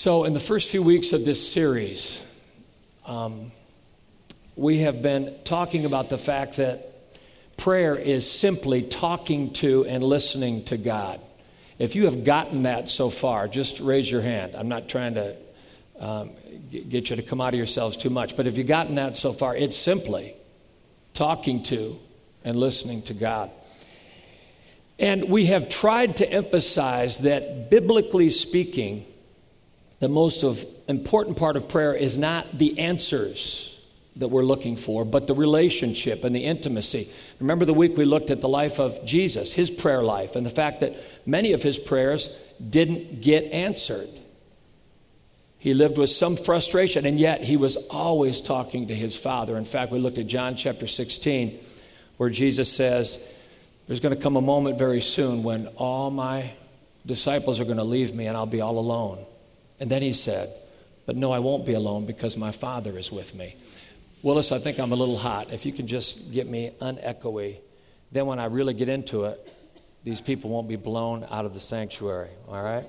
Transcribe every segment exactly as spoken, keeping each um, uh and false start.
So in the first few weeks of this series, um, we have been talking about the fact that prayer is simply talking to and listening to God. If you have gotten that so far, just raise your hand. I'm not trying to um, get you to come out of yourselves too much, but if you've gotten that so far, it's simply talking to and listening to God. And we have tried to emphasize that, biblically speaking, the most of important part of prayer is not the answers that we're looking for, but the relationship and the intimacy. Remember the week we looked at the life of Jesus, his prayer life, and the fact that many of his prayers didn't get answered. He lived with some frustration, and yet he was always talking to his Father. In fact, we looked at John chapter sixteen, where Jesus says, there's going to come a moment very soon when all my disciples are going to leave me and I'll be all alone. And then he said, but no, I won't be alone because my Father is with me. Willis, I think I'm a little hot. If you can just get me unechoey, then when I really get into it, these people won't be blown out of the sanctuary, all right?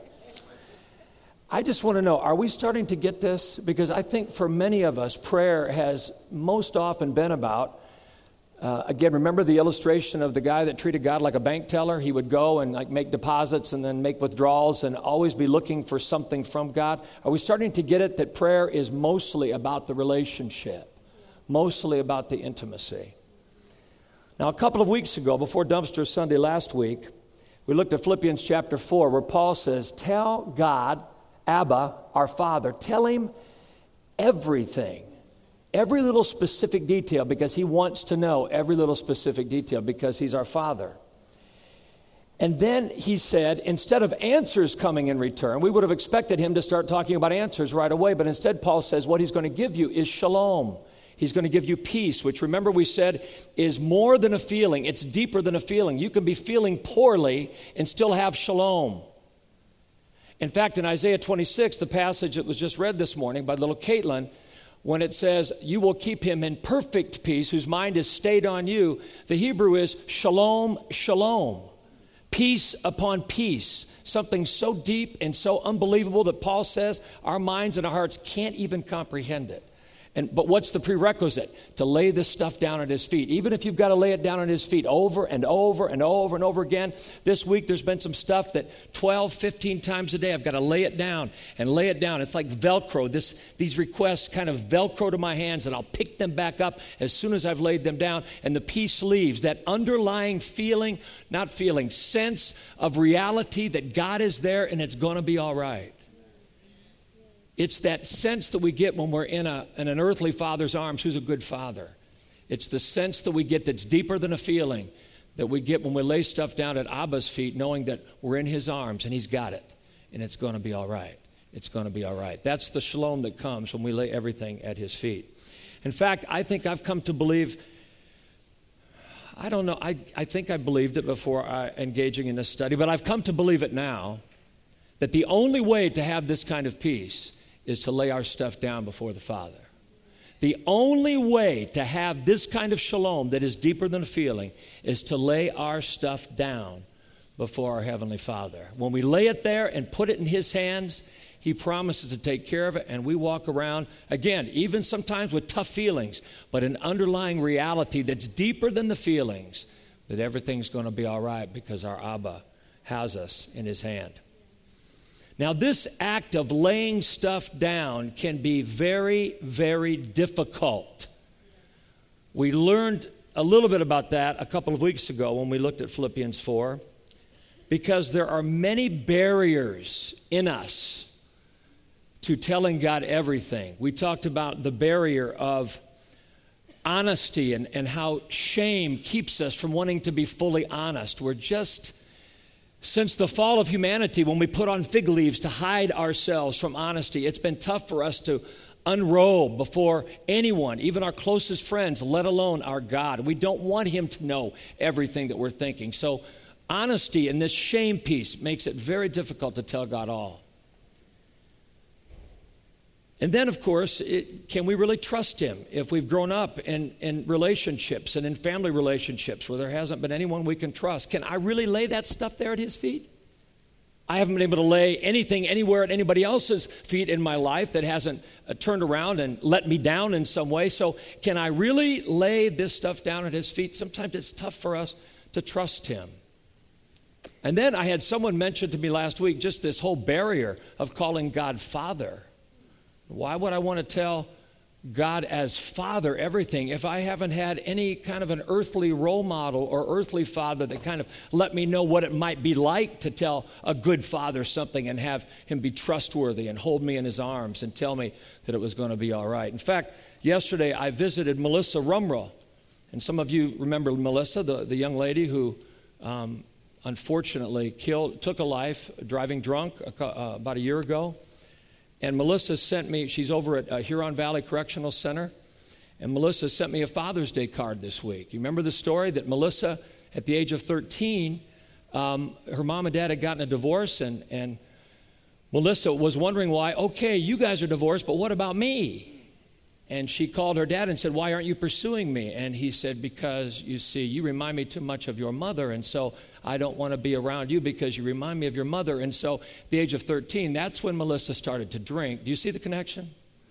I just want to know, are we starting to get this? Because I think for many of us, prayer has most often been about, uh, again, remember the illustration of the guy that treated God like a bank teller? He would go and like make deposits and then make withdrawals and always be looking for something from God. Are we starting to get it that prayer is mostly about the relationship? Mostly about the intimacy. Now, a couple of weeks ago, before Dumpster Sunday last week, we looked at Philippians chapter four, where Paul says, tell God, Abba, our Father, tell him everything, every little specific detail, because he wants to know every little specific detail, because he's our Father. And then he said, instead of answers coming in return, we would have expected him to start talking about answers right away, but instead Paul says what he's going to give you is shalom. He's going to give you peace, which, remember, we said is more than a feeling. It's deeper than a feeling. You can be feeling poorly and still have shalom. In fact, in Isaiah twenty-six, the passage that was just read this morning by little Caitlin, when it says, you will keep him in perfect peace, whose mind is stayed on you, the Hebrew is shalom, shalom. Peace upon peace. Something so deep and so unbelievable that Paul says our minds and our hearts can't even comprehend it. And, but what's the prerequisite? To lay this stuff down at his feet. Even if you've got to lay it down at his feet over and over and over and over again. This week there's been some stuff that twelve, fifteen times a day I've got to lay it down and lay it down. It's like Velcro. This, these requests kind of Velcro to my hands, and I'll pick them back up as soon as I've laid them down, and the peace leaves. That underlying feeling, not feeling, sense of reality that God is there and it's going to be all right. It's that sense that we get when we're in, a, in an earthly father's arms who's a good father. It's the sense that we get that's deeper than a feeling that we get when we lay stuff down at Abba's feet, knowing that we're in his arms and he's got it and it's going to be all right. It's going to be all right. That's the shalom that comes when we lay everything at his feet. In fact, I think I've come to believe, I don't know, I, I think I believed it before I, engaging in this study, but I've come to believe it now, that the only way to have this kind of peace is to lay our stuff down before the Father. The only way to have this kind of shalom that is deeper than a feeling is to lay our stuff down before our Heavenly Father. When we lay it there and put it in his hands, he promises to take care of it, and we walk around, again, even sometimes with tough feelings, but an underlying reality that's deeper than the feelings, that everything's going to be all right because our Abba has us in his hand. Now, this act of laying stuff down can be very, very difficult. We learned a little bit about that a couple of weeks ago when we looked at Philippians four, because there are many barriers in us to telling God everything. We talked about the barrier of honesty and, and how shame keeps us from wanting to be fully honest. We're just... Since the fall of humanity, when we put on fig leaves to hide ourselves from honesty, it's been tough for us to unrobe before anyone, even our closest friends, let alone our God. We don't want him to know everything that we're thinking. So honesty and this shame piece makes it very difficult to tell God all. And then, of course, it, can we really trust him if we've grown up in, in relationships and in family relationships where there hasn't been anyone we can trust? Can I really lay that stuff there at his feet? I haven't been able to lay anything anywhere at anybody else's feet in my life that hasn't uh, turned around and let me down in some way. So can I really lay this stuff down at his feet? Sometimes it's tough for us to trust him. And then I had someone mention to me last week just this whole barrier of calling God Father. Why would I want to tell God as Father everything if I haven't had any kind of an earthly role model or earthly father that kind of let me know what it might be like to tell a good father something and have him be trustworthy and hold me in his arms and tell me that it was going to be all right. In fact, yesterday I visited Melissa Rumrell. And some of you remember Melissa, the, the young lady who um, unfortunately killed, took a life driving drunk a, uh, about a year ago. And Melissa sent me, she's over at uh, Huron Valley Correctional Center, and Melissa sent me a Father's Day card this week. You remember the story that Melissa, at the age of thirteen, um, her mom and dad had gotten a divorce, and, and Melissa was wondering why, okay, you guys are divorced, but what about me? And she called her dad and said, why aren't you pursuing me? And he said, because, you see, you remind me too much of your mother, and so I don't want to be around you because you remind me of your mother. And so at the age of thirteen, that's when Melissa started to drink. Do you see the connection?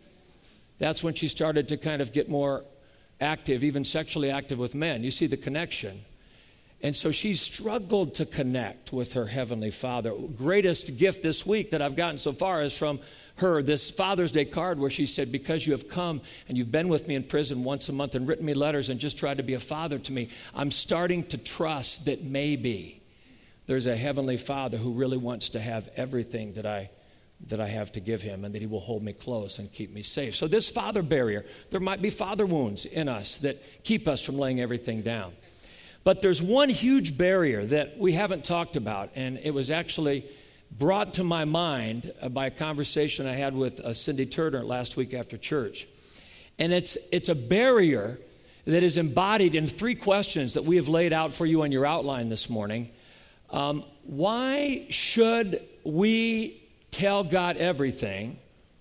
That's when she started to kind of get more active, even sexually active with men. You see the connection. And so she struggled to connect with her Heavenly Father. Greatest gift this week that I've gotten so far is from her, this Father's Day card where she said, because you have come and you've been with me in prison once a month and written me letters and just tried to be a father to me, I'm starting to trust that maybe there's a Heavenly Father who really wants to have everything that I that I have to give him, and that he will hold me close and keep me safe. So this father barrier, there might be father wounds in us that keep us from laying everything down. But there's one huge barrier that we haven't talked about, and it was actually brought to my mind by a conversation I had with uh, Cindy Turner last week after church. And it's it's a barrier that is embodied in three questions that we have laid out for you on your outline this morning. Um, why should we tell God everything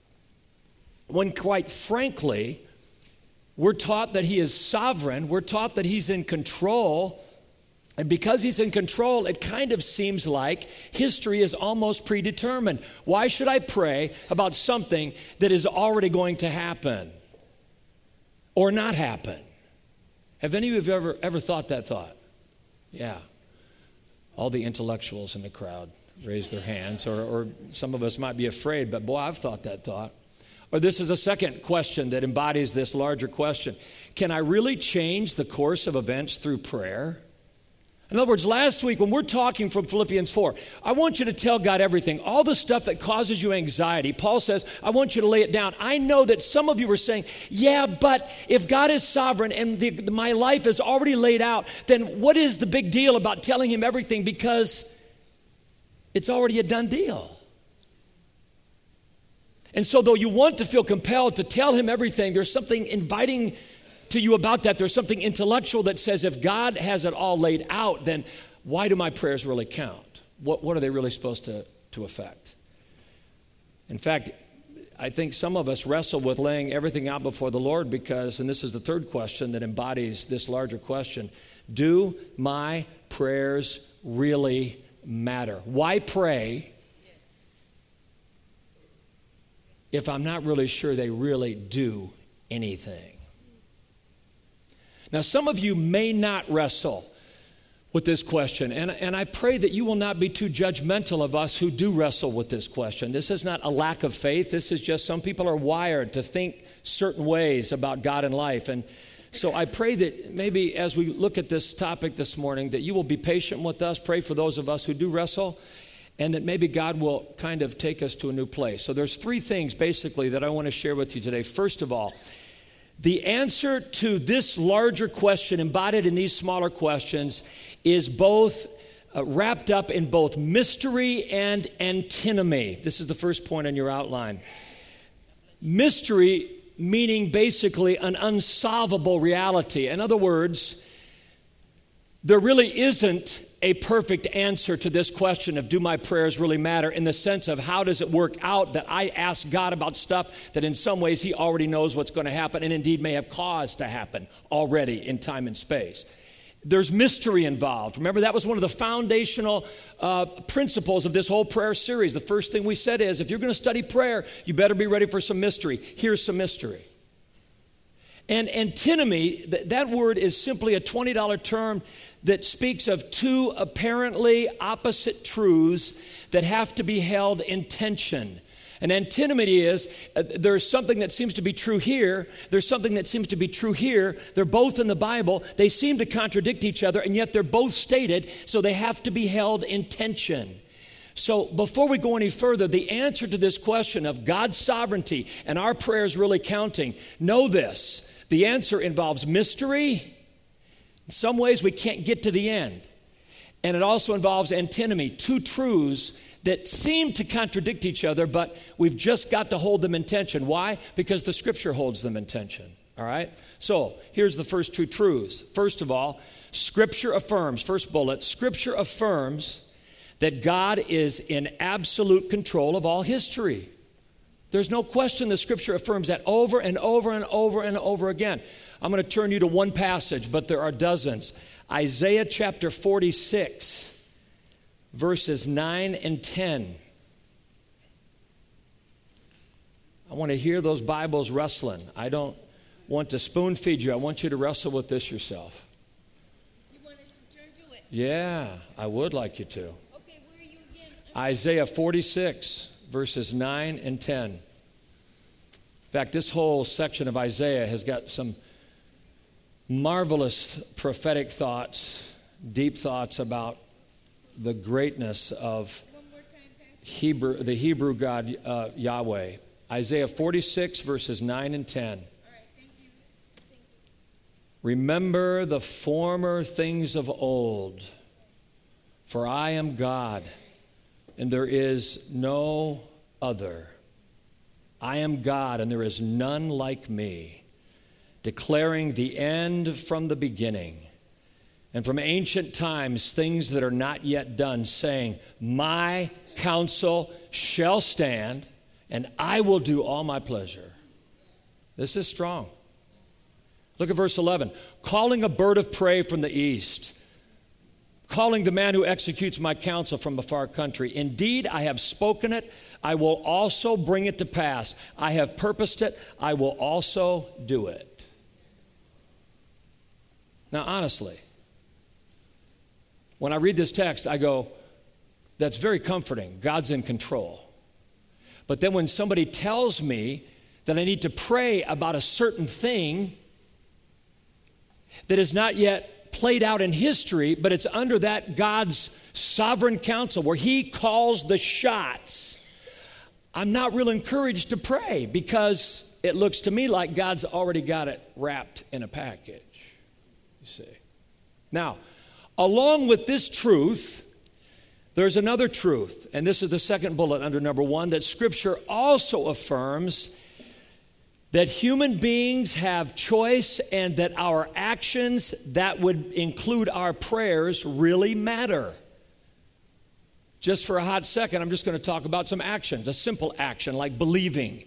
when, quite frankly, we're taught that he is sovereign, we're taught that he's in control, and because he's in control, it kind of seems like history is almost predetermined. Why should I pray about something that is already going to happen or not happen? Have any of you ever, ever thought that thought? Yeah. All the intellectuals in the crowd raise their hands, or, or some of us might be afraid, but boy, I've thought that thought. Or this is a second question that embodies this larger question. Can I really change the course of events through prayer? In other words, last week when we're talking from Philippians four, I want you to tell God everything. All the stuff that causes you anxiety, Paul says, I want you to lay it down. I know that some of you were saying, yeah, but if God is sovereign and the, my life is already laid out, then what is the big deal about telling him everything? Because it's already a done deal. And so though you want to feel compelled to tell him everything, there's something inviting to you about that. There's something intellectual that says if God has it all laid out, then why do my prayers really count? What, what are they really supposed to, to affect? In fact, I think some of us wrestle with laying everything out before the Lord because, and this is the third question that embodies this larger question, do my prayers really matter? Why pray if I'm not really sure they really do anything? Now, some of you may not wrestle with this question, and, and I pray that you will not be too judgmental of us who do wrestle with this question. This is not a lack of faith. This is just some people are wired to think certain ways about God and life. And so I pray that maybe as we look at this topic this morning, that you will be patient with us. Pray for those of us who do wrestle, and that maybe God will kind of take us to a new place. So there's three things basically that I want to share with you today. First of all, the answer to this larger question embodied in these smaller questions is both uh, wrapped up in both mystery and antinomy. This is the first point on your outline. Mystery meaning basically an unsolvable reality. In other words, there really isn't a perfect answer to this question of do my prayers really matter, in the sense of how does it work out that I ask God about stuff that in some ways he already knows what's going to happen and indeed may have caused to happen already in time and space. There's mystery involved. Remember, that was one of the foundational uh, principles of this whole prayer series. The first thing we said is, if you're going to study prayer, you better be ready for some mystery. Here's some mystery. And antinomy, th- that word is simply a twenty dollars term that speaks of two apparently opposite truths that have to be held in tension. An antinomy is, uh, there's something that seems to be true here, there's something that seems to be true here, they're both in the Bible, they seem to contradict each other, and yet they're both stated, so they have to be held in tension. So before we go any further, the answer to this question of God's sovereignty and our prayers really counting, know this, the answer involves mystery. In some ways we can't get to the end. And it also involves antinomy, two truths that seem to contradict each other, but we've just got to hold them in tension. Why? Because the Scripture holds them in tension, all right? So here's the first two truths. First of all, Scripture affirms, first bullet, Scripture affirms that God is in absolute control of all history. There's no question the Scripture affirms that over and over and over and over again. I'm going to turn you to one passage, but there are dozens. Isaiah chapter forty-six. Verses nine and ten. I want to hear those Bibles wrestling. I don't want to spoon feed you. I want you to wrestle with this yourself. You want us to turn to it? Yeah, I would like you to. Okay, where are you again? Isaiah forty-six, verses nine and ten. In fact, this whole section of Isaiah has got some marvelous prophetic thoughts, deep thoughts about the greatness of Hebrew, the Hebrew God uh, Yahweh. Isaiah forty-six, verses nine and ten. All right, thank you. Thank you. Remember the former things of old, for I am God, and there is no other. I am God, and there is none like me, declaring the end from the beginning, and from ancient times, things that are not yet done, saying, my counsel shall stand, and I will do all my pleasure. This is strong. Look at verse eleven. Calling a bird of prey from the east, calling the man who executes my counsel from a far country. Indeed, I have spoken it. I will also bring it to pass. I have purposed it. I will also do it. Now, honestly, when I read this text, I go, that's very comforting. God's in control. But then when somebody tells me that I need to pray about a certain thing that is not yet played out in history, but it's under that God's sovereign counsel where He calls the shots, I'm not real encouraged to pray because it looks to me like God's already got it wrapped in a package, you see. Now, along with this truth, there's another truth, and this is the second bullet under number one, that Scripture also affirms that human beings have choice and that our actions, that would include our prayers, really matter. Just for a hot second, I'm just going to talk about some actions, a simple action like believing.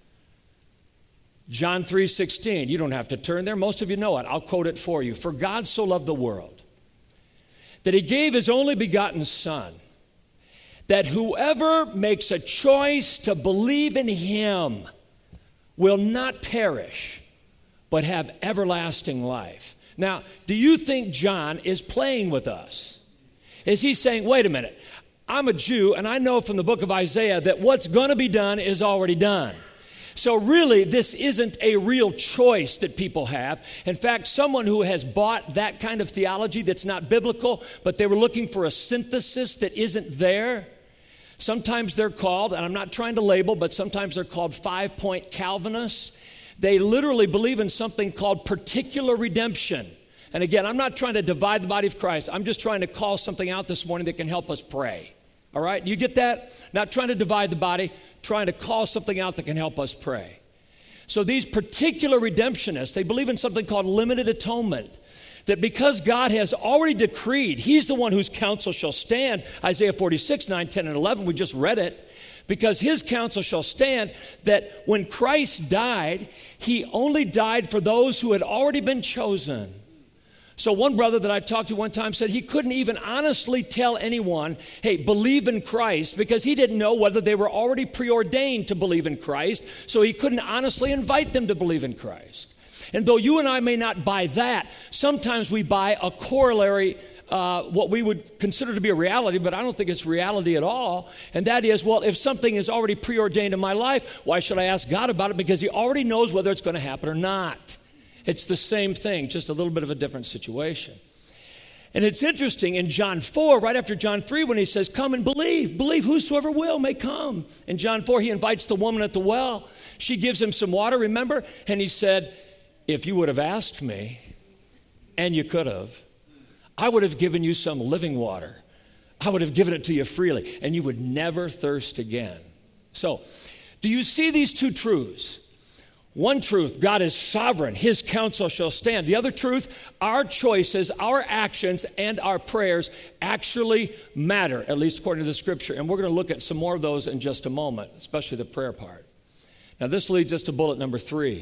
John three sixteen, you don't have to turn there. Most of you know it. I'll quote it for you. For God so loved the world that He gave His only begotten Son, that whoever makes a choice to believe in Him will not perish, but have everlasting life. Now, do you think John is playing with us? Is he saying, wait a minute, I'm a Jew, and I know from the book of Isaiah that what's going to be done is already done. So really, this isn't a real choice that people have. In fact, someone who has bought that kind of theology that's not biblical, but they were looking for a synthesis that isn't there, sometimes they're called, and I'm not trying to label, but sometimes they're called five-point Calvinists. They literally believe in something called particular redemption. And again, I'm not trying to divide the body of Christ. I'm just trying to call something out this morning that can help us pray. All right? You get that? Not trying to divide the body, trying to call something out that can help us pray. So these particular redemptionists, they believe in something called limited atonement. That because God has already decreed, He's the one whose counsel shall stand. Isaiah forty-six, nine, ten, and eleven, we just read it. Because His counsel shall stand, that when Christ died, He only died for those who had already been chosen. So one brother that I talked to one time said he couldn't even honestly tell anyone, hey, believe in Christ, because he didn't know whether they were already preordained to believe in Christ, so he couldn't honestly invite them to believe in Christ. And though you and I may not buy that, sometimes we buy a corollary, uh, what we would consider to be a reality, but I don't think it's reality at all, and that is, well, if something is already preordained in my life, why should I ask God about it? Because he already knows whether it's going to happen or not. It's the same thing, just a little bit of a different situation. And it's interesting in John four, right after John three, when he says, come and believe. Believe whosoever will may come. In John four, he invites the woman at the well. She gives him some water, remember? And he said, if you would have asked me, and you could have, I would have given you some living water. I would have given it to you freely, and you would never thirst again. So, do you see these two truths? One truth, God is sovereign. His counsel shall stand. The other truth, our choices, our actions, and our prayers actually matter, at least according to the Scripture. And we're going to look at some more of those in just a moment, especially the prayer part. Now, this leads us to bullet number three.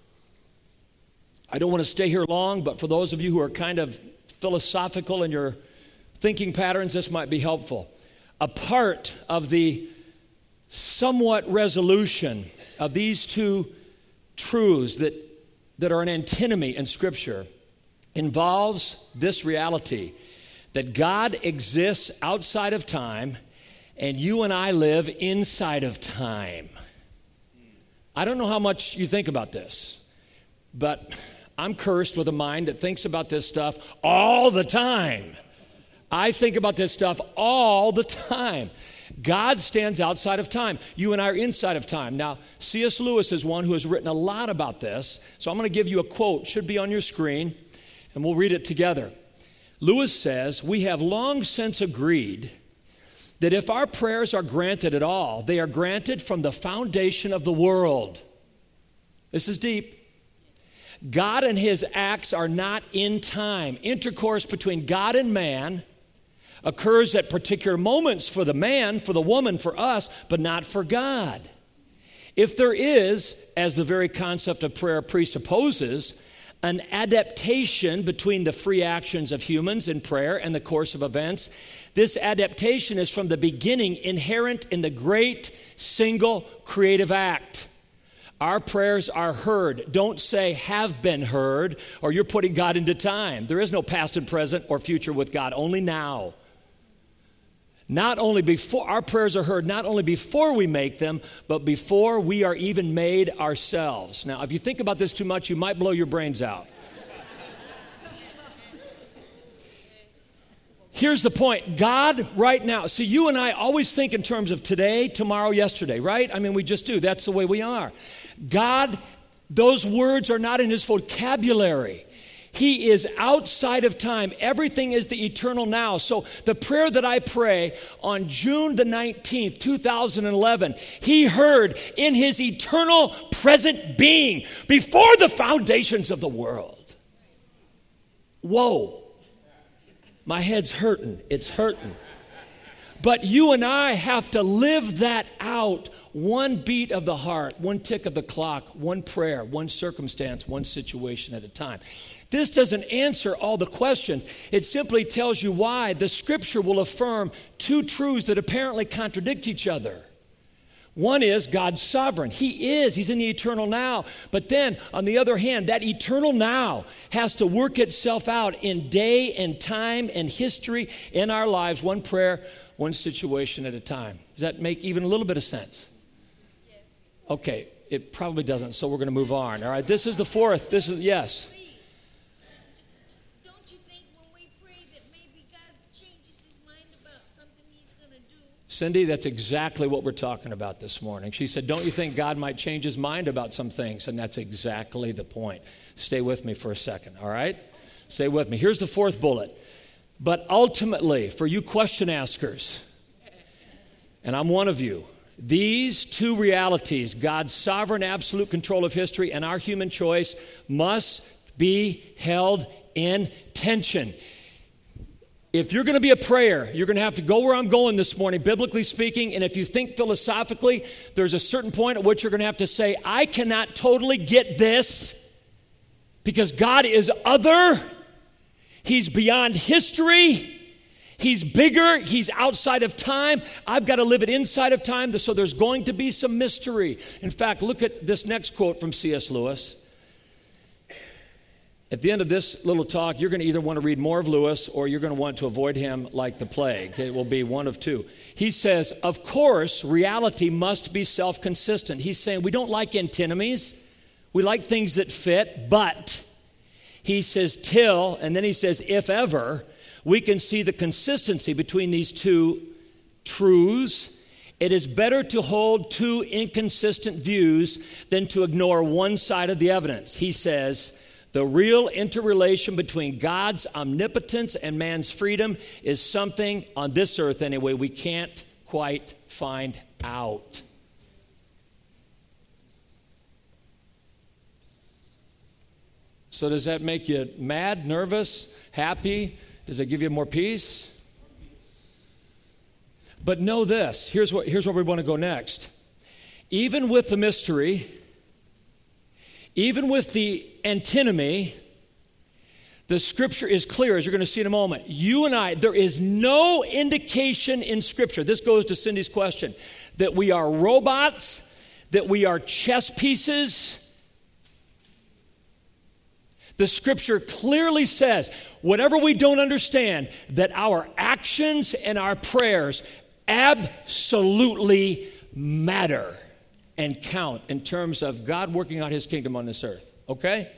I don't want to stay here long, but for those of you who are kind of philosophical in your thinking patterns, this might be helpful. A part of the somewhat resolution of these two truths that, that are an antinomy in Scripture involves this reality that God exists outside of time and you and I live inside of time. I don't know how much you think about this, but I'm cursed with a mind that thinks about this stuff all the time. I think about this stuff all the time. God stands outside of time. You and I are inside of time. Now, C S Lewis is one who has written a lot about this. So I'm going to give you a quote. It should be on your screen, and we'll read it together. Lewis says, we have long since agreed that if our prayers are granted at all, they are granted from the foundation of the world. This is deep. God and his acts are not in time. Intercourse between God and man occurs at particular moments for the man, for the woman, for us, but not for God. If there is, as the very concept of prayer presupposes, an adaptation between the free actions of humans in prayer and the course of events, this adaptation is from the beginning inherent in the great single creative act. Our prayers are heard. Don't say have been heard, or you're putting God into time. There is no past and present or future with God, only now. Not only before, our prayers are heard not only before we make them, but before we are even made ourselves. Now, if you think about this too much, you might blow your brains out. Here's the point. God right now, see, you and I always think in terms of today, tomorrow, yesterday, right? I mean, we just do. That's the way we are. God, those words are not in his vocabulary. He is outside of time. Everything is the eternal now. So the prayer that I pray on June the nineteenth, two thousand eleven, he heard in his eternal present being before the foundations of the world. Whoa. My head's hurting. It's hurting. But you and I have to live that out. One beat of the heart, one tick of the clock, one prayer, one circumstance, one situation at a time. This doesn't answer all the questions. It simply tells you why the Scripture will affirm two truths that apparently contradict each other. One is God's sovereign. He is. He's in the eternal now. But then, on the other hand, that eternal now has to work itself out in day and time and history in our lives, one prayer, one situation at a time. Does that make even a little bit of sense? Okay, it probably doesn't, so we're going to move on. All right, this is the fourth. This is, yes. Cindy, that's exactly what we're talking about this morning. She said, don't you think God might change his mind about some things? And that's exactly the point. Stay with me for a second, all right? Stay with me. Here's the fourth bullet. But ultimately, for you question askers, and I'm one of you, these two realities, God's sovereign absolute control of history and our human choice, must be held in tension. If you're going to be a prayer, you're going to have to go where I'm going this morning, biblically speaking. And if you think philosophically, there's a certain point at which you're going to have to say, I cannot totally get this because God is other. He's beyond history. He's bigger. He's outside of time. I've got to live it inside of time, so there's going to be some mystery. In fact, look at this next quote from C S Lewis. At the end of this little talk, you're going to either want to read more of Lewis or you're going to want to avoid him like the plague. It will be one of two. He says, of course, reality must be self-consistent. He's saying we don't like antinomies. We like things that fit, but he says till, and then he says if ever, we can see the consistency between these two truths. It is better to hold two inconsistent views than to ignore one side of the evidence. He says, the real interrelation between God's omnipotence and man's freedom is something on this earth anyway we can't quite find out. So does that make you mad, nervous, happy? Does it give you more peace? But know this. Here's what, here's where we want to go next. Even with the mystery, even with the antinomy, the Scripture is clear, as you're going to see in a moment. You and I, there is no indication in Scripture, this goes to Cindy's question, that we are robots, that we are chess pieces. The Scripture clearly says, whatever we don't understand, that our actions and our prayers absolutely matter and count in terms of God working out His kingdom on this earth. Okay?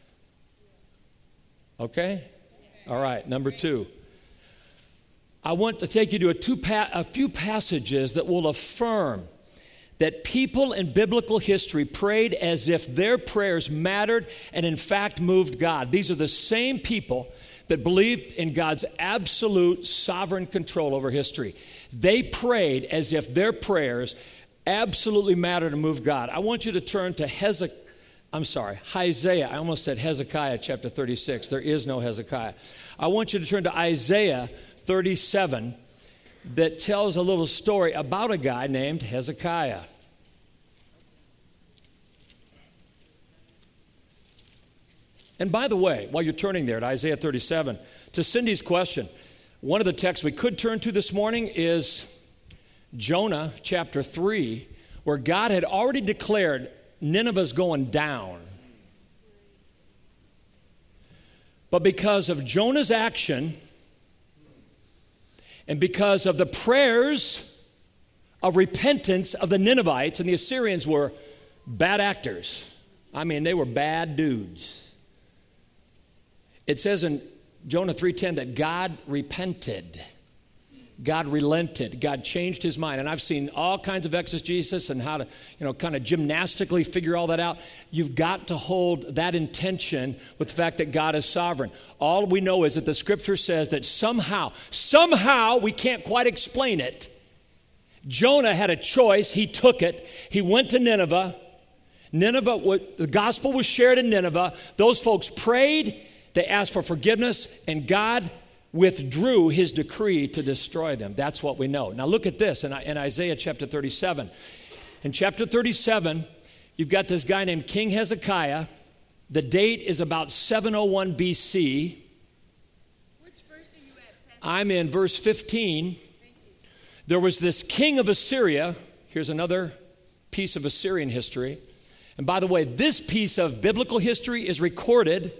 Okay? All right, number two. I want to take you to a, two pa- a few passages that will affirm that people in biblical history prayed as if their prayers mattered and in fact moved God. These are the same people that believed in God's absolute sovereign control over history. They prayed as if their prayers absolutely mattered and moved God. I want you to turn to Hezekiah. I'm sorry, Isaiah. I almost said Hezekiah chapter thirty-six. There is no Hezekiah. I want you to turn to Isaiah thirty-seven that tells a little story about a guy named Hezekiah. And by the way, while you're turning there to Isaiah thirty-seven, to Cindy's question, one of the texts we could turn to this morning is Jonah chapter three, where God had already declared Nineveh's going down. But because of Jonah's action and because of the prayers of repentance of the Ninevites, and the Assyrians were bad actors. I mean, they were bad dudes. It says in Jonah three ten that God repented. God relented. God changed His mind. And I've seen all kinds of exegesis and how to, you know, kind of gymnastically figure all that out. You've got to hold that intention with the fact that God is sovereign. All we know is that the Scripture says that somehow, somehow, we can't quite explain it, Jonah had a choice. He took it. He went to Nineveh. Nineveh, the gospel was shared in Nineveh. Those folks prayed. They asked for forgiveness, and God withdrew His decree to destroy them. That's what we know. Now look at this in, in Isaiah chapter thirty-seven. In chapter thirty-seven, you've got this guy named King Hezekiah. The date is about seven oh one B C. Which verse are you at, Pastor? I'm in verse fifteen. There was this king of Assyria. Here's another piece of Assyrian history. And by the way, this piece of biblical history is recorded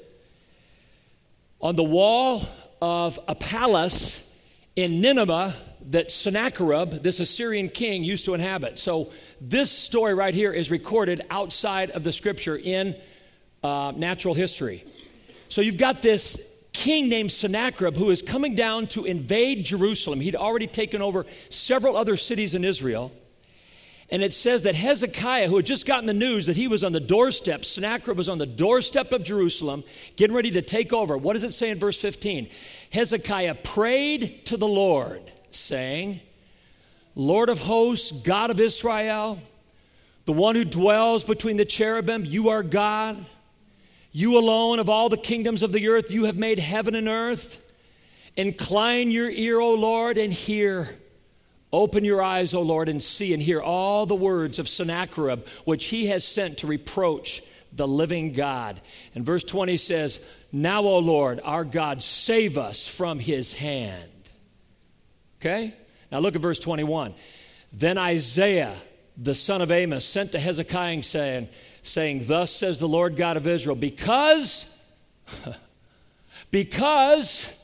on the wall of a palace in Nineveh that Sennacherib, this Assyrian king, used to inhabit. So this story right here is recorded outside of the Scripture in uh, natural history. So you've got this king named Sennacherib who is coming down to invade Jerusalem. He'd already taken over several other cities in Israel. And it says that Hezekiah, who had just gotten the news that he was on the doorstep, Sennacherib was on the doorstep of Jerusalem, getting ready to take over. What does it say in verse fifteen? Hezekiah prayed to the Lord, saying, Lord of hosts, God of Israel, the one who dwells between the cherubim, you are God. You alone of all the kingdoms of the earth, you have made heaven and earth. Incline your ear, O Lord, and hear. Open your eyes, O Lord, and see and hear all the words of Sennacherib, which he has sent to reproach the living God. And verse twenty says, now, O Lord, our God, save us from his hand. Okay? Now look at verse twenty-one. Then Isaiah, the son of Amos, sent to Hezekiah saying, saying, thus says the Lord God of Israel, because, because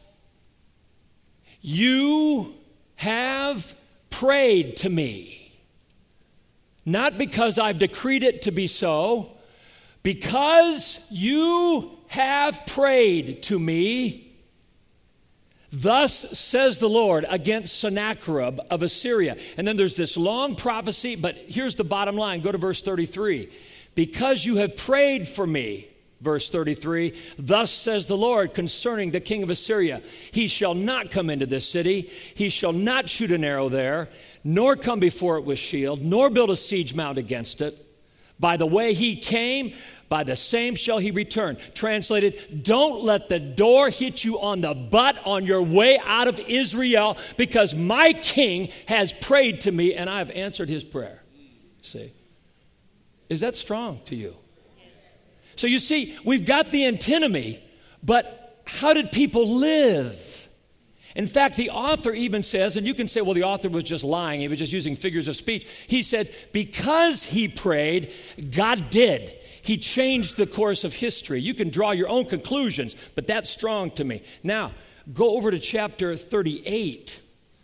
you have prayed to me, not because I've decreed it to be so, because you have prayed to me, thus says the Lord against Sennacherib of Assyria. And then there's this long prophecy, but here's the bottom line. Go to verse thirty-three. Because you have prayed for me, verse thirty-three, thus says the Lord concerning the king of Assyria, he shall not come into this city, he shall not shoot an arrow there, nor come before it with shield, nor build a siege mount against it. By the way he came, by the same shall he return. Translated, don't let the door hit you on the butt on your way out of Israel, because my king has prayed to me and I have answered his prayer. See? Is that strong to you? So you see, we've got the antinomy, but how did people live? In fact, the author even says, and you can say, well, the author was just lying. He was just using figures of speech. He said, because he prayed, God did. He changed the course of history. You can draw your own conclusions, but that's strong to me. Now, go over to chapter thirty-eight.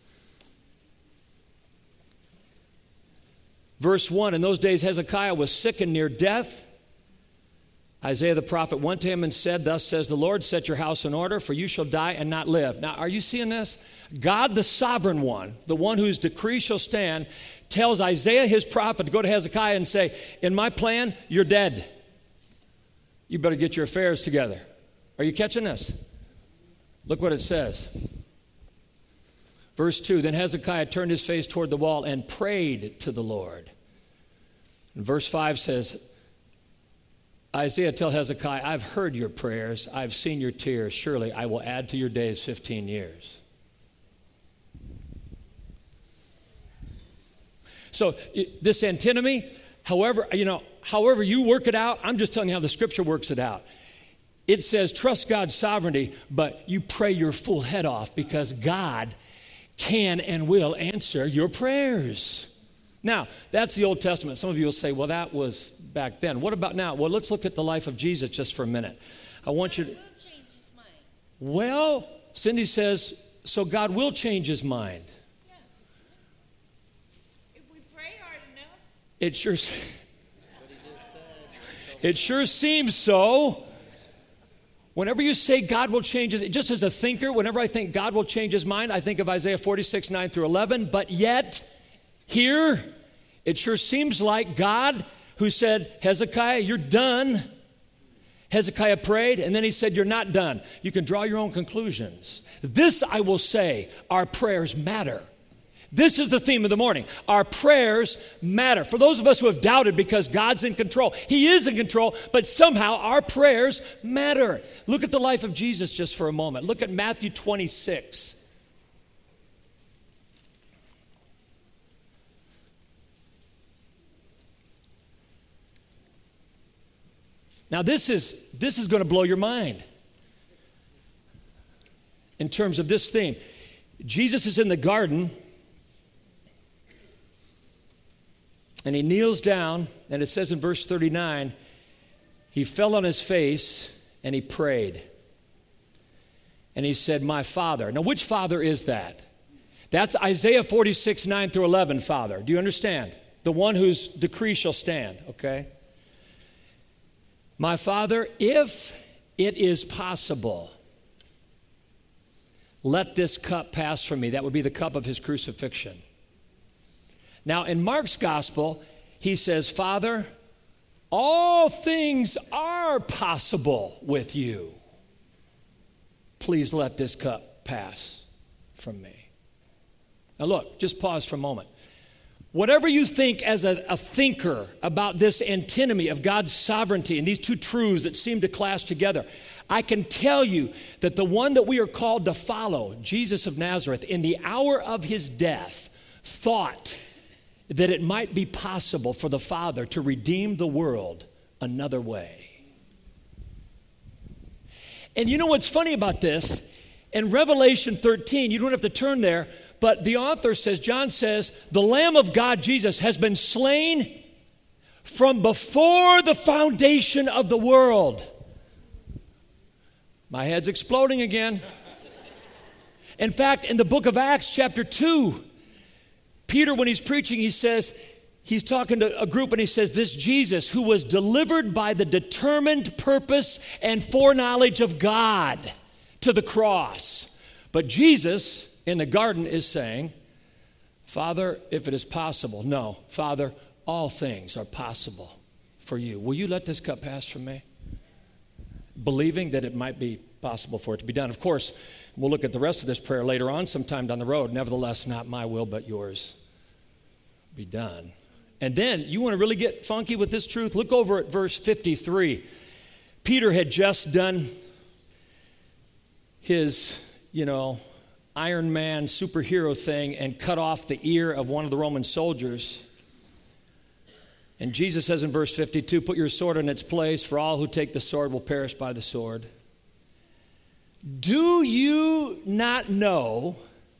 Verse one, in those days Hezekiah was sick and near death. Isaiah the prophet went to him and said, thus says the Lord, set your house in order, for you shall die and not live. Now, are you seeing this? God, the sovereign one, the one whose decree shall stand, tells Isaiah his prophet to go to Hezekiah and say, in my plan, you're dead. You better get your affairs together. Are you catching this? Look what it says. Verse two, then Hezekiah turned his face toward the wall and prayed to the Lord. And verse five says, Isaiah, tell Hezekiah, I've heard your prayers. I've seen your tears. Surely I will add to your days fifteen years. So this antinomy, however, you know, however you work it out, I'm just telling you how the scripture works it out. It says, trust God's sovereignty, but you pray your full head off because God can and will answer your prayers. Now, that's the Old Testament. Some of you will say, well, that was back then. What about now? Well, let's look at the life of Jesus just for a minute. I want you to... God will change his mind. Well, Cindy says, so God will change his mind. Yeah. If we pray hard enough. It sure... It sure seems so. Whenever you say God will change his... Just as a thinker, whenever I think God will change his mind, I think of Isaiah forty-six, nine through eleven. But yet, here, it sure seems like God, who said, Hezekiah, you're done. Hezekiah prayed, and then he said, you're not done. You can draw your own conclusions. This, I will say, our prayers matter. This is the theme of the morning. Our prayers matter. For those of us who have doubted because God's in control, he is in control, but somehow our prayers matter. Look at the life of Jesus just for a moment. Look at Matthew twenty-six. Now this is this is going to blow your mind in terms of this theme. Jesus is in the garden and he kneels down, and it says in verse thirty-nine, he fell on his face and he prayed. And he said, my Father. Now which Father is that? That's Isaiah forty-six, nine through eleven, Father. Do you understand? The one whose decree shall stand, okay? My Father, if it is possible, let this cup pass from me. That would be the cup of his crucifixion. Now, in Mark's gospel, he says, Father, all things are possible with you. Please let this cup pass from me. Now look, just pause for a moment. Whatever you think as a, a thinker about this antinomy of God's sovereignty and these two truths that seem to clash together, I can tell you that the one that we are called to follow, Jesus of Nazareth, in the hour of his death, thought that it might be possible for the Father to redeem the world another way. And you know what's funny about this? In Revelation thirteen, you don't have to turn there, but the author says, John says, the Lamb of God, Jesus, has been slain from before the foundation of the world. My head's exploding again. In fact, in the book of Acts, chapter two, Peter, when he's preaching, he says, he's talking to a group and he says, this Jesus who was delivered by the determined purpose and foreknowledge of God to the cross. But Jesus in the garden is saying, Father, if it is possible. No, Father, all things are possible for you. Will you let this cup pass from me? Believing that it might be possible for it to be done. Of course, we'll look at the rest of this prayer later on sometime down the road. Nevertheless, not my will, but yours be done. And then, you want to really get funky with this truth? Look over at verse fifty-three. Peter had just done his, you know, Iron Man superhero thing and cut off the ear of one of the Roman soldiers. And Jesus says in verse fifty-two, put your sword in its place, for all who take the sword will perish by the sword. Do you not know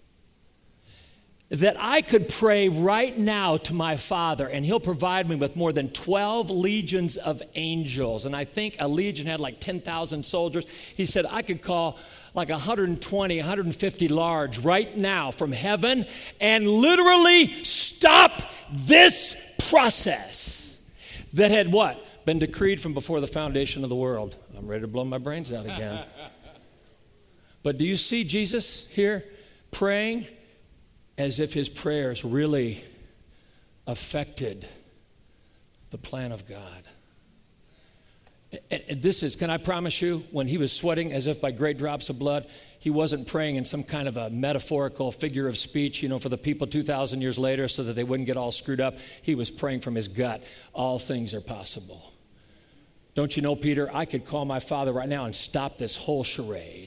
that I could pray right now to my Father, and he'll provide me with more than twelve legions of angels? And I think a legion had like ten thousand soldiers. He said, I could call like one hundred twenty, one hundred fifty large right now from heaven and literally stop this process that had what? Been decreed from before the foundation of the world. I'm ready to blow my brains out again. But do you see Jesus here praying as if his prayers really affected the plan of God? And this is, can I promise you, when he was sweating as if by great drops of blood, he wasn't praying in some kind of a metaphorical figure of speech, you know, for the people two thousand years later so that they wouldn't get all screwed up. He was praying from his gut. All things are possible. Don't you know, Peter, I could call my Father right now and stop this whole charade.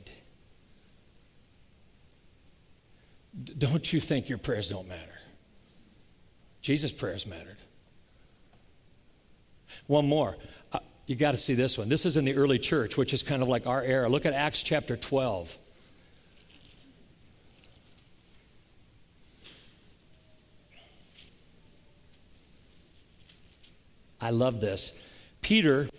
Don't you think your prayers don't matter? Jesus' prayers mattered. One more. Uh, you got to see this one. This is in the early church, which is kind of like our era. Look at Acts chapter twelve. I love this. Peter,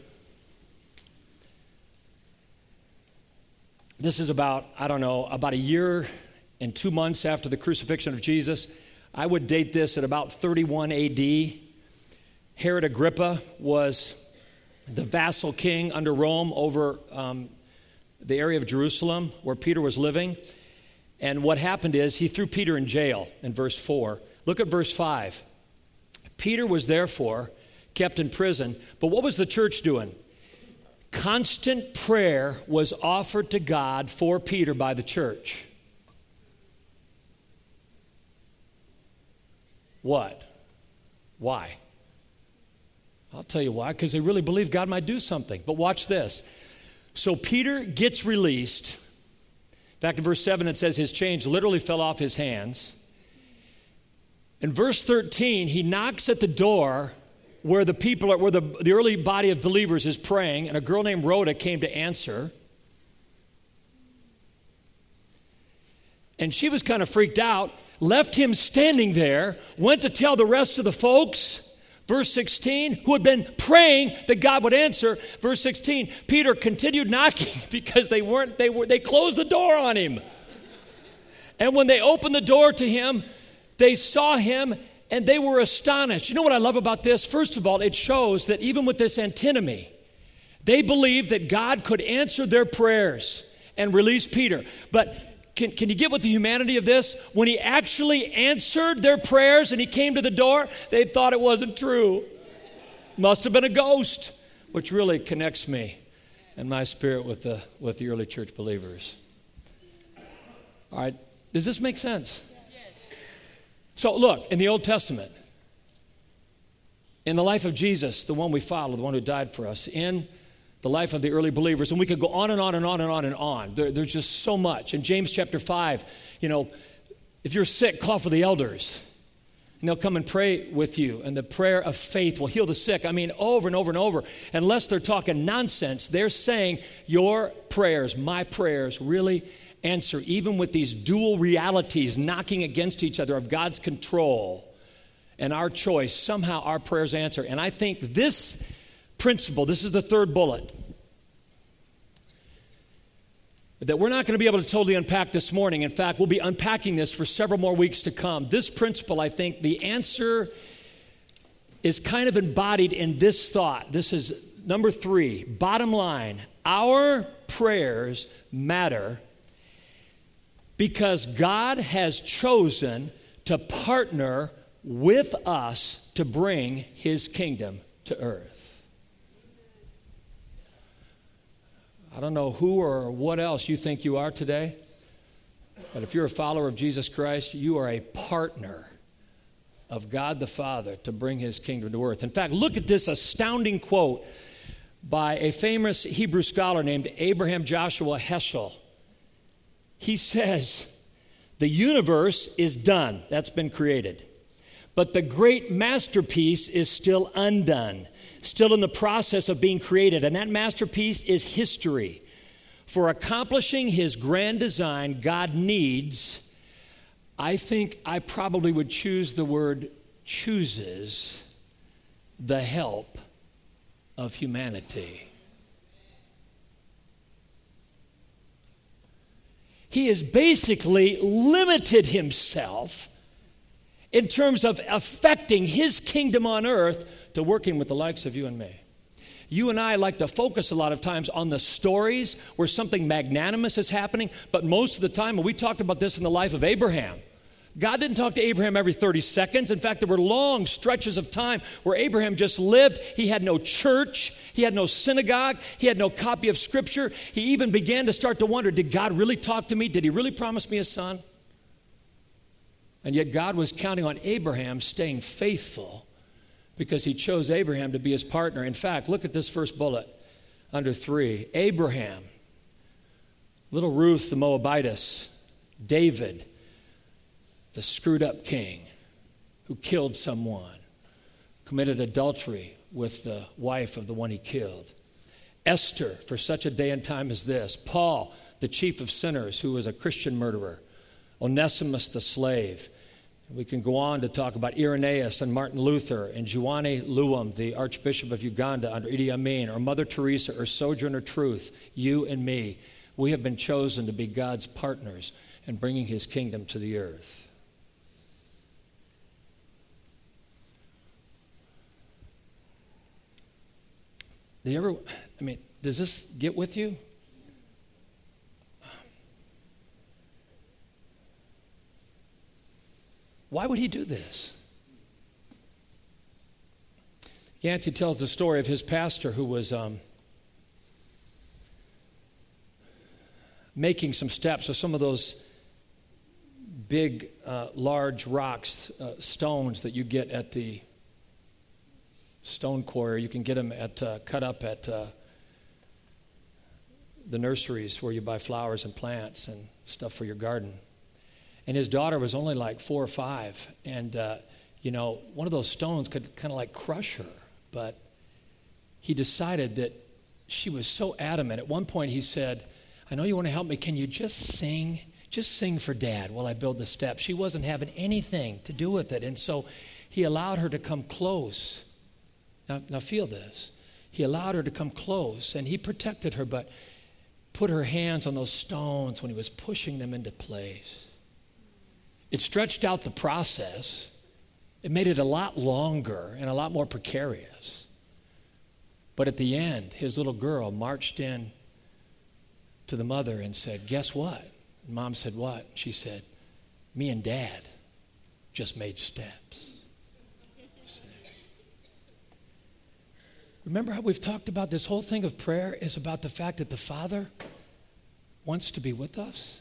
this is about, I don't know, about a year and two months after the crucifixion of Jesus. I would date this at about thirty-one A D. Herod Agrippa was the vassal king under Rome over um, the area of Jerusalem where Peter was living. And what happened is he threw Peter in jail in verse four. Look at verse five. Peter was therefore kept in prison. But what was the church doing? Constant prayer was offered to God for Peter by the church. What? Why? I'll tell you why. Because they really believed God might do something. But watch this. So Peter gets released. In fact, in verse seven it says his chains literally fell off his hands. In verse thirteen, he knocks at the door where the people are, where the, the early body of believers is praying, and a girl named Rhoda came to answer. And she was kind of freaked out, left him standing there, went to tell the rest of the folks, verse sixteen, who had been praying that God would answer. Verse sixteen, Peter continued knocking because they weren't, they were, they closed the door on him. And when they opened the door to him, they saw him and they were astonished. You know what I love about this? First of all, it shows that even with this antinomy, they believed that God could answer their prayers and release Peter. But Can, can you get with the humanity of this? When he actually answered their prayers and he came to the door, they thought it wasn't true. Must have been a ghost, which really connects me and my spirit with the, with the early church believers. All right, does this make sense? So look, in the Old Testament, in the life of Jesus, the one we follow, the one who died for us, in the life of the early believers, and we could go on and on and on and on and on. There, there's just so much. In James chapter five, you know, if you're sick, call for the elders. And they'll come and pray with you, and the prayer of faith will heal the sick. I mean, over and over and over. Unless they're talking nonsense, they're saying your prayers, my prayers, really answer, even with these dual realities knocking against each other of God's control and our choice. Somehow our prayers answer. And I think this principle, this is the third bullet, that we're not going to be able to totally unpack this morning. In fact, we'll be unpacking this for several more weeks to come. This principle, I think, the answer is kind of embodied in this thought. This is number three. Bottom line, our prayers matter because God has chosen to partner with us to bring his kingdom to earth. I don't know who or what else you think you are today, but if you're a follower of Jesus Christ, you are a partner of God the Father to bring his kingdom to earth. In fact, look at this astounding quote by a famous Hebrew scholar named Abraham Joshua Heschel. He says, the universe is done. That's been created. But the great masterpiece is still undone, still in the process of being created. And that masterpiece is history. For accomplishing his grand design, God needs, I think I probably would choose the word chooses, the help of humanity. He has basically limited himself in terms of affecting his kingdom on earth to working with the likes of you and me. You and I like to focus a lot of times on the stories where something magnanimous is happening, but most of the time, and we talked about this in the life of Abraham, God didn't talk to Abraham every thirty seconds. In fact, there were long stretches of time where Abraham just lived. He had no church. He had no synagogue. He had no copy of Scripture. He even began to start to wonder, did God really talk to me? Did he really promise me a son? And yet God was counting on Abraham staying faithful because he chose Abraham to be his partner. In fact, look at this first bullet under three. Abraham, little Ruth the Moabitess, David, the screwed up king who killed someone, committed adultery with the wife of the one he killed. Esther, for such a day and time as this. Paul, the chief of sinners, who was a Christian murderer. Onesimus the slave. We can go on to talk about Irenaeus and Martin Luther and Juani Luwum, the Archbishop of Uganda under Idi Amin, or Mother Teresa or Sojourner Truth. You and me, we have been chosen to be God's partners in bringing his kingdom to the earth. Do you ever, I mean, does this get with you? Why would he do this? Yancey tells the story of his pastor who was um, making some steps with some of those big, uh, large rocks, uh, stones that you get at the stone quarry. You can get them at uh, cut up at uh, the nurseries where you buy flowers and plants and stuff for your garden. And his daughter was only like four or five. And, uh, you know, one of those stones could kind of like crush her. But he decided that she was so adamant. At one point he said, I know you want to help me. Can you just sing? Just sing for Dad while I build the steps. She wasn't having anything to do with it. And so he allowed her to come close. Now, now feel this. He allowed her to come close. And he protected her, but put her hands on those stones when he was pushing them into place. It stretched out the process. It made it a lot longer and a lot more precarious. But at the end, his little girl marched in to the mother and said, guess what? And Mom said, what? She said, me and Dad just made steps. See? Remember how we've talked about this whole thing of prayer is about the fact that the Father wants to be with us?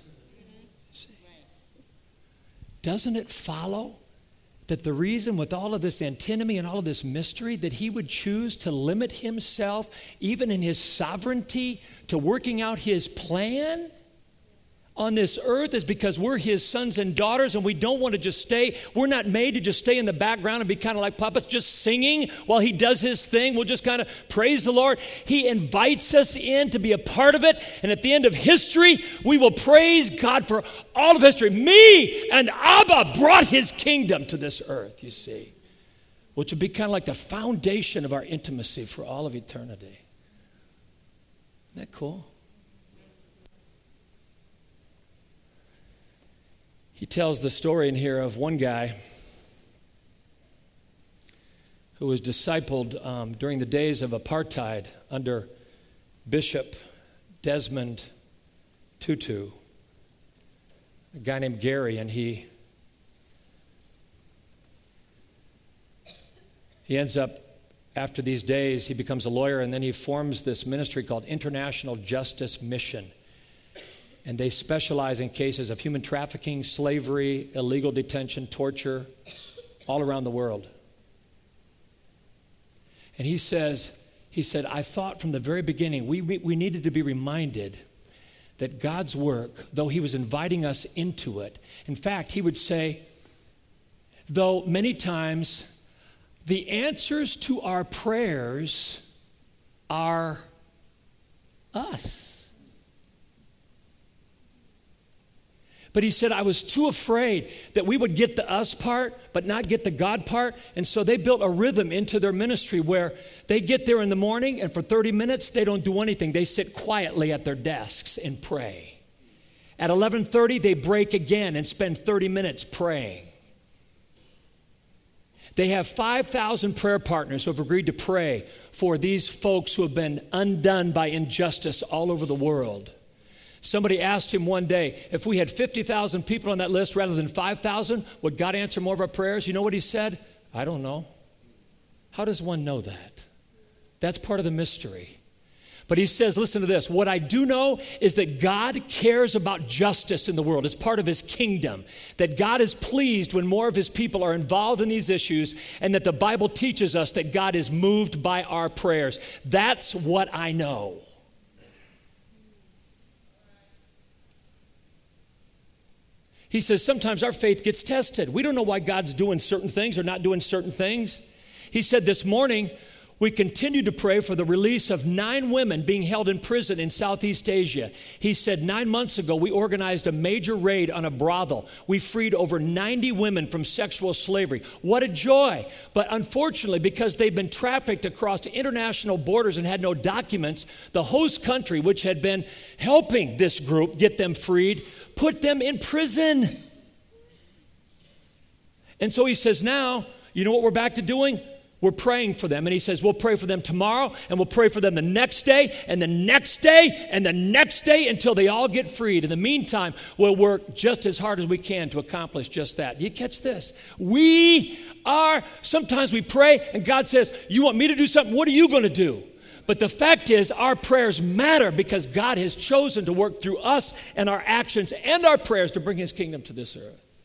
Doesn't it follow that the reason with all of this antinomy and all of this mystery that he would choose to limit himself, even in his sovereignty, to working out his plan on this earth is because we're his sons and daughters, and we don't want to just stay. We're not made to just stay in the background and be kind of like puppets, just singing while he does his thing. We'll just kind of praise the Lord. He invites us in to be a part of it, and at the end of history, we will praise God for all of history. Me and Abba brought his kingdom to this earth, you see, which would be kind of like the foundation of our intimacy for all of eternity. Isn't that cool? He tells the story in here of one guy who was discipled um, during the days of apartheid under Bishop Desmond Tutu, a guy named Gary, and he he ends up, after these days, he becomes a lawyer, and then he forms this ministry called International Justice Mission. And they specialize in cases of human trafficking, slavery, illegal detention, torture, all around the world. And he says, he said, I thought from the very beginning, we, we, we needed to be reminded that God's work, though he was inviting us into it, in fact, he would say, though many times the answers to our prayers are us. But he said, I was too afraid that we would get the us part, but not get the God part. And so they built a rhythm into their ministry where they get there in the morning, and for thirty minutes, they don't do anything. They sit quietly at their desks and pray. At eleven thirty, they break again and spend thirty minutes praying. They have five thousand prayer partners who have agreed to pray for these folks who have been undone by injustice all over the world. Somebody asked him one day, if we had fifty thousand people on that list rather than five thousand, would God answer more of our prayers? You know what he said? I don't know. How does one know that? That's part of the mystery. But he says, listen to this. What I do know is that God cares about justice in the world. It's part of his kingdom. That God is pleased when more of his people are involved in these issues, and that the Bible teaches us that God is moved by our prayers. That's what I know. He says sometimes our faith gets tested. We don't know why God's doing certain things or not doing certain things. He said this morning, we continue to pray for the release of nine women being held in prison in Southeast Asia. He said nine months ago, we organized a major raid on a brothel. We freed over ninety women from sexual slavery. What a joy. But unfortunately, because they've been trafficked across international borders and had no documents, the host country, which had been helping this group get them freed, put them in prison. And so he says now, you know what we're back to doing? We're praying for them. And he says, we'll pray for them tomorrow, and we'll pray for them the next day, and the next day, and the next day until they all get freed. In the meantime, we'll work just as hard as we can to accomplish just that. You catch this? We are, sometimes we pray, and God says, you want me to do something? What are you going to do? But the fact is, our prayers matter because God has chosen to work through us and our actions and our prayers to bring his kingdom to this earth.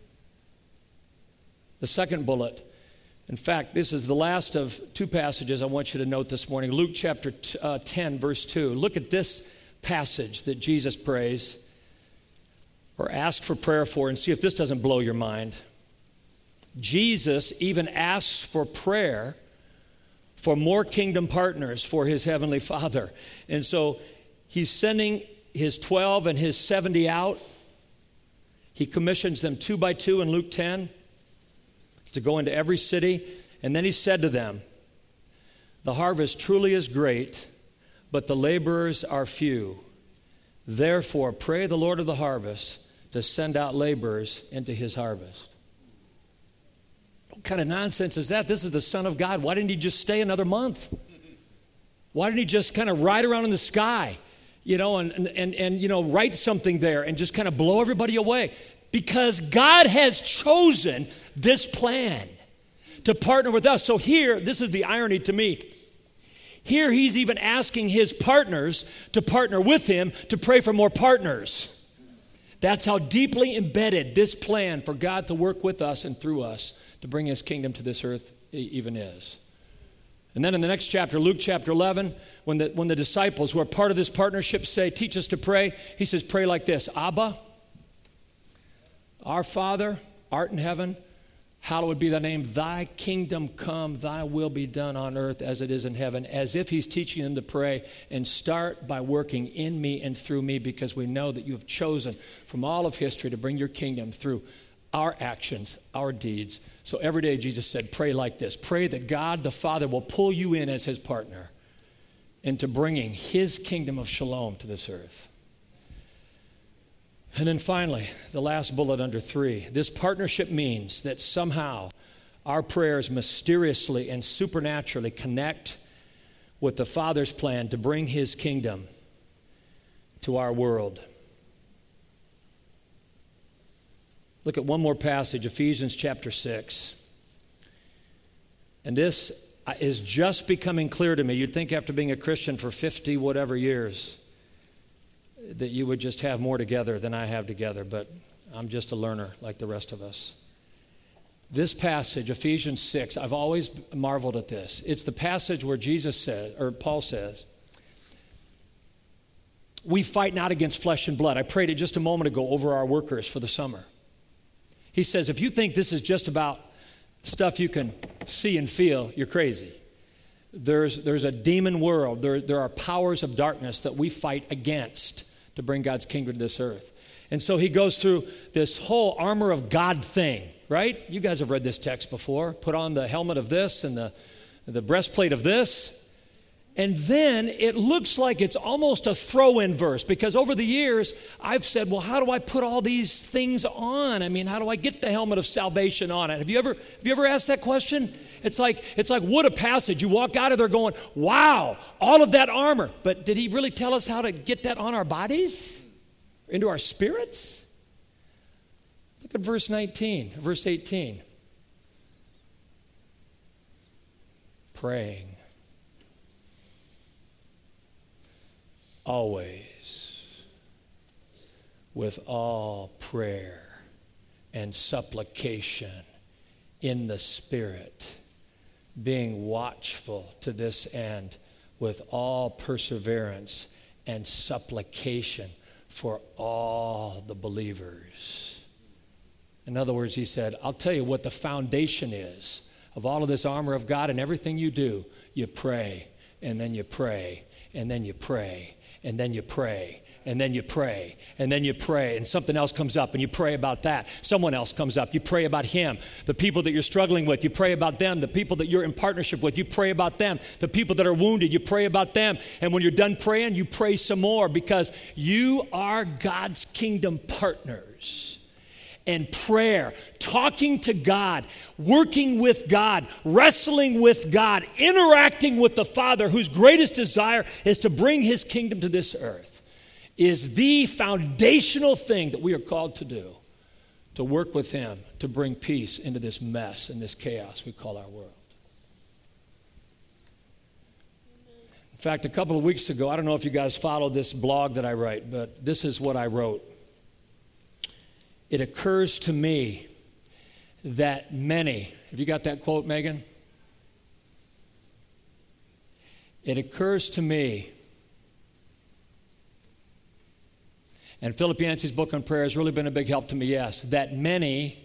The second bullet, in fact, this is the last of two passages I want you to note this morning. Luke chapter ten, verse two. Look at this passage that Jesus prays or asks for prayer for, and see if this doesn't blow your mind. Jesus even asks for prayer for more kingdom partners for his heavenly Father. And so he's sending his twelve and his seventy out. He commissions them two by two in Luke ten. To go into every city. And then he said to them, the harvest truly is great, but the laborers are few. Therefore, pray the Lord of the harvest to send out laborers into his harvest. What kind of nonsense is that? This is the Son of God. Why didn't he just stay another month? Why didn't he just kind of ride around in the sky, you know, and, and, and, and you know, write something there and just kind of blow everybody away? Because God has chosen this plan to partner with us. So here, this is the irony to me. Here he's even asking his partners to partner with him to pray for more partners. That's how deeply embedded this plan for God to work with us and through us to bring his kingdom to this earth even is. And then in the next chapter, Luke chapter eleven, when the, when the disciples who are part of this partnership say, teach us to pray, he says, pray like this: Abba, our Father, art in heaven, hallowed be thy name. Thy kingdom come, thy will be done on earth as it is in heaven. As if he's teaching them to pray, and start by working in me and through me, because we know that you have chosen from all of history to bring your kingdom through our actions, our deeds. So every day Jesus said, pray like this. Pray that God the Father will pull you in as his partner into bringing his kingdom of shalom to this earth. And then finally, the last bullet under three. This partnership means that somehow our prayers mysteriously and supernaturally connect with the Father's plan to bring his kingdom to our world. Look at one more passage, Ephesians chapter six. And this is just becoming clear to me. You'd think after being a Christian for fifty whatever years that you would just have more together than I have together, but I'm just a learner like the rest of us. This passage, Ephesians six, I've always marveled at this. It's the passage where Jesus says, or Paul says, we fight not against flesh and blood. I prayed it just a moment ago over our workers for the summer. He says, if you think this is just about stuff you can see and feel, you're crazy. There's, there's a demon world. There, there are powers of darkness that we fight against to bring God's kingdom to this earth. And so he goes through this whole armor of God thing, right? You guys have read this text before. Put on the helmet of this and the, the breastplate of this. And then it looks like it's almost a throw-in verse, because over the years I've said, well, how do I put all these things on? I mean, how do I get the helmet of salvation on it? Have you ever have you ever asked that question? It's like it's like what a passage. You walk out of there going, wow, all of that armor. But did he really tell us how to get that on our bodies? Into our spirits? Look at verse nineteen, verse eighteen. Praying. Always, with all prayer and supplication in the Spirit, being watchful to this end with all perseverance and supplication for all the believers. In other words, he said, I'll tell you what the foundation is of all of this armor of God, and everything you do, you pray, and then you pray, and then you pray. And then you pray, and then you pray, and then you pray, and something else comes up, and you pray about that. Someone else comes up, you pray about him. The people that you're struggling with, you pray about them. The people that you're in partnership with, you pray about them. The people that are wounded, you pray about them. And when you're done praying, you pray some more, because you are God's kingdom partners. And prayer, talking to God, working with God, wrestling with God, interacting with the Father, whose greatest desire is to bring his kingdom to this earth, is the foundational thing that we are called to do, to work with him, to bring peace into this mess and this chaos we call our world. In fact, a couple of weeks ago, I don't know if you guys follow this blog that I write, but this is what I wrote. It occurs to me that many, have you got that quote, Megan? It occurs to me, and Philip Yancey's book on prayer has really been a big help to me, yes, that many,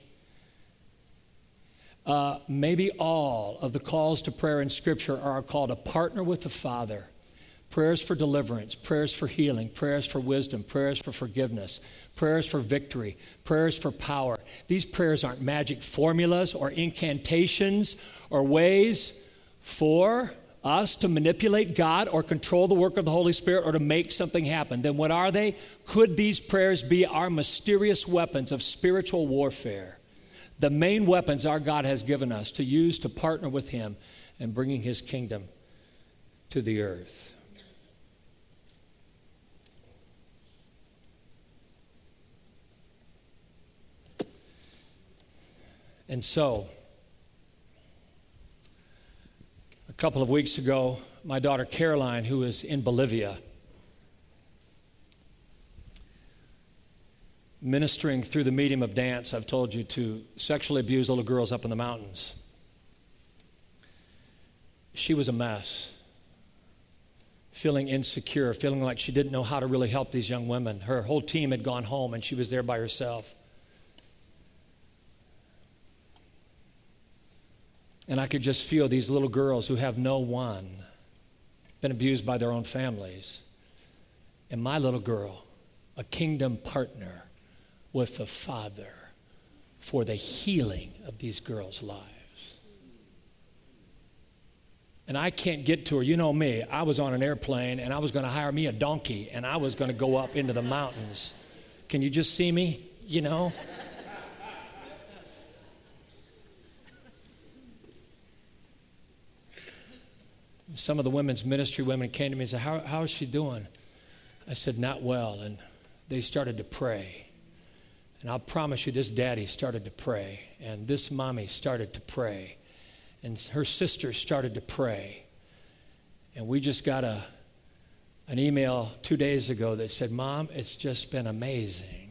uh, maybe all of the calls to prayer in Scripture are a call to partner with the Father. Prayers for deliverance, prayers for healing, prayers for wisdom, prayers for forgiveness, prayers for victory, prayers for power. These prayers aren't magic formulas or incantations or ways for us to manipulate God or control the work of the Holy Spirit or to make something happen. Then what are they? Could these prayers be our mysterious weapons of spiritual warfare? The main weapons our God has given us to use to partner with him in bringing his kingdom to the earth. And so, a couple of weeks ago, my daughter Caroline, who is in Bolivia, ministering through the medium of dance, I've told you, to sexually abuse little girls up in the mountains. she was a mess. Feeling insecure, feeling like she didn't know how to really help these young women. Her whole team had gone home and she was there by herself. And I could just feel these little girls who have no one, been abused by their own families. And my little girl, a kingdom partner with the Father for the healing of these girls' lives. And I can't get to her. You know me. I was on an airplane, and I was going to hire me a donkey, and I was going to go up into the mountains. Can you just see me? You know? Some of the women's ministry women came to me and said, how, how is she doing? I said, not well. And they started to pray. And I'll promise you, this daddy started to pray. And this mommy started to pray. And her sister started to pray. And we just got a an email two days ago that said, Mom, it's just been amazing.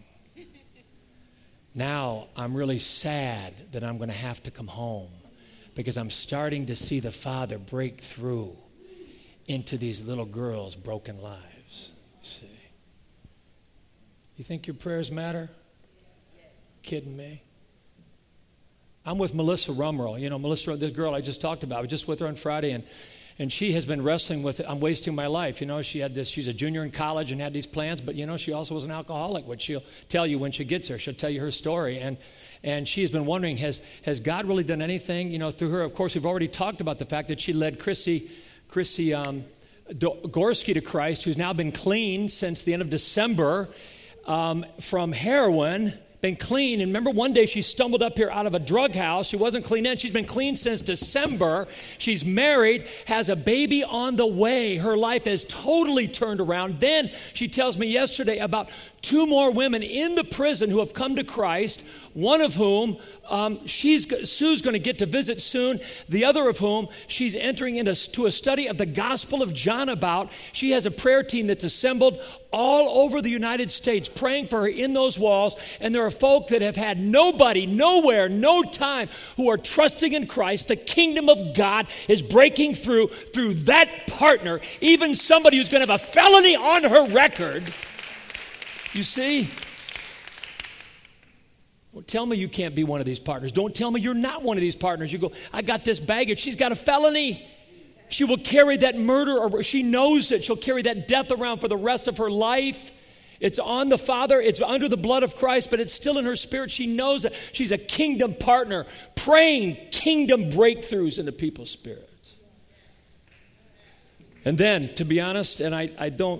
Now I'm really sad that I'm going to have to come home because I'm starting to see the Father break through into these little girls' broken lives. See? You think your prayers matter? Yes. Kidding me? I'm with Melissa Rumrell. You know, Melissa, the girl I just talked about. I was just with her on Friday, and, and she has been wrestling with, I'm wasting my life. You know, she had this, she's a junior in college and had these plans, but, you know, she also was an alcoholic, which she'll tell you when she gets there. She'll tell you her story. And and she has been wondering, has has God really done anything, you know, through her? Of course, we've already talked about the fact that she led Chrissy, Chrissy um, Gorski to Christ, who's now been clean since the end of December um, from heroin. Been clean. And remember, one day she stumbled up here out of a drug house. She wasn't clean then. She's been clean since December. She's married, has a baby on the way. Her life has totally turned around. Then she tells me yesterday about two more women in the prison who have come to Christ, one of whom um, she's Sue's going to get to visit soon, the other of whom she's entering into to a study of the Gospel of John about. She has a prayer team that's assembled all over the United States praying for her in those walls, and there are folk that have had nobody, nowhere, no time, who are trusting in Christ. The kingdom of God is breaking through through that partner, even somebody who's going to have a felony on her record. You see? Well, tell me you can't be one of these partners. Don't tell me you're not one of these partners. You go, I got this baggage. She's got a felony. She will carry that murder, or she knows it. She'll carry that death around for the rest of her life. It's on the Father. It's under the blood of Christ, but it's still in her spirit. She knows that she's a kingdom partner, praying kingdom breakthroughs into people's spirits. And then, to be honest, and I, I don't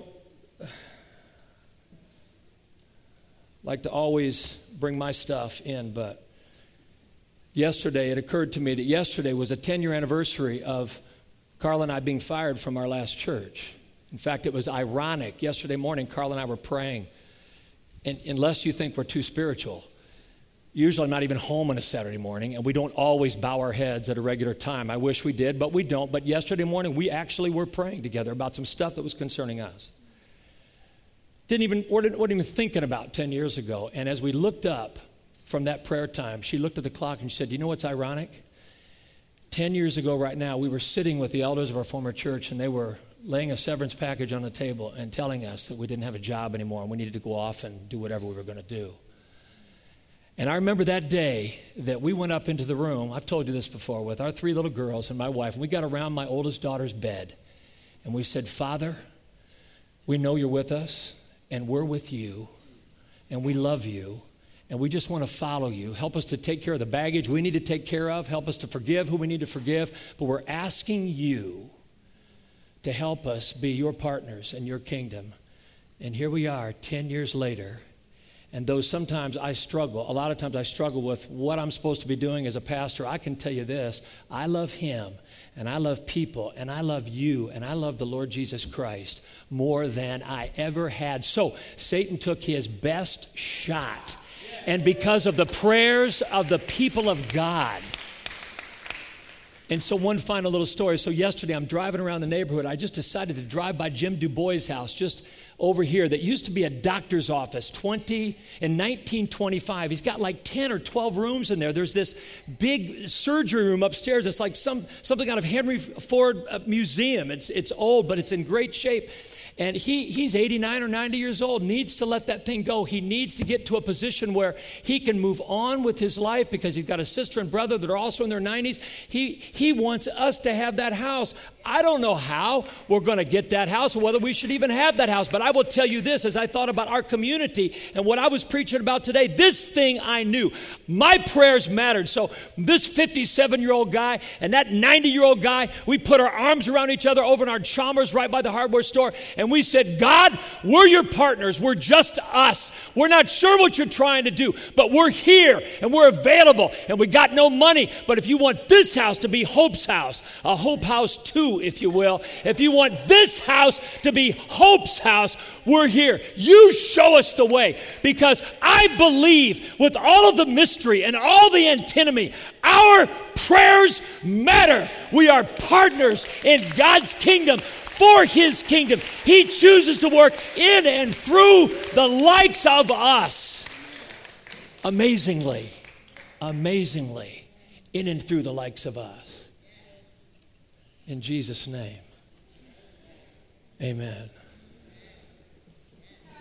like to always bring my stuff in, but yesterday it occurred to me that yesterday was a ten-year anniversary of Carl and I being fired from our last church. In fact, it was ironic. Yesterday morning, Carl and I were praying, and unless you think we're too spiritual, usually I'm not even home on a Saturday morning, and we don't always bow our heads at a regular time. I wish we did, but we don't. But yesterday morning, we actually were praying together about some stuff that was concerning us. Didn't even, wasn't even thinking about ten years ago. And as we looked up from that prayer time, she looked at the clock and she said, you know what's ironic? Ten years ago right now, we were sitting with the elders of our former church, and they were laying a severance package on the table and telling us that we didn't have a job anymore and we needed to go off and do whatever we were going to do. And I remember that day that we went up into the room, I've told you this before, with our three little girls and my wife, and we got around my oldest daughter's bed, and we said, Father, we know you're with us, and we're with you, and we love you, and we just want to follow you. Help us to take care of the baggage we need to take care of. Help us to forgive who we need to forgive. But we're asking you to help us be your partners in your kingdom. And here we are ten years later. And though sometimes I struggle, a lot of times I struggle with what I'm supposed to be doing as a pastor, I can tell you this. I love him, and I love people, and I love you, and I love the Lord Jesus Christ more than I ever had. So Satan took his best shot. And because of the prayers of the people of God, And so one final little story. So yesterday I'm driving around the neighborhood. I just decided to drive by Jim DuBois' house just over here that used to be a doctor's office twenty in nineteen twenty-five. He's got like ten or twelve rooms in there. There's this big surgery room upstairs. It's like some something out of Henry Ford Museum. It's it's old, but it's in great shape. And he he's eighty-nine or ninety years old, needs to let that thing go. He needs to get to a position where he can move on with his life because he's got a sister and brother that are also in their nineties. He, he wants us to have that house. I don't know how we're going to get that house or whether we should even have that house. But I will tell you this, as I thought about our community and what I was preaching about today, this thing I knew. My prayers mattered. So this fifty-seven-year-old guy and that ninety-year-old guy, we put our arms around each other over in our Chalmers right by the hardware store. And we said, God, we're your partners. We're just us. We're not sure what you're trying to do, but we're here and we're available and we got no money. But if you want this house to be Hope's house, a Hope House two, if you will, if you want this house to be Hope's house, we're here. You show us the way, because I believe with all of the mystery and all the antinomy, our prayers matter. We are partners in God's kingdom. For his kingdom. He chooses to work in and through the likes of us. Amazingly, amazingly, in and through the likes of us. In Jesus' name, amen.